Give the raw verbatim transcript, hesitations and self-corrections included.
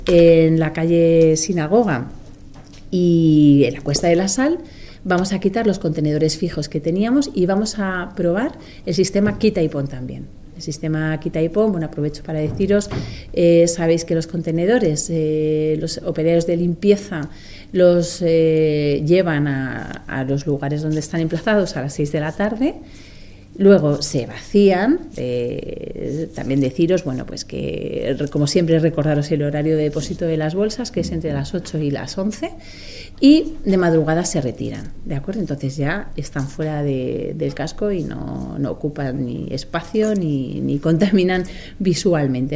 en la calle Sinagoga y en la Cuesta de la Sal, vamos a quitar los contenedores fijos que teníamos y vamos a probar el sistema quita y pon también. El sistema quita y pon, bueno, aprovecho para deciros, eh, sabéis que los contenedores, eh, los operarios de limpieza los eh, llevan a, a los lugares donde están emplazados a las seis de la tarde. Luego se vacían, eh, también deciros, bueno, pues que como siempre recordaros el horario de depósito de las bolsas, que es entre las ocho y las once, y de madrugada se retiran, ¿de acuerdo? Entonces ya están fuera de, del casco y no, no ocupan ni espacio ni, ni contaminan visualmente.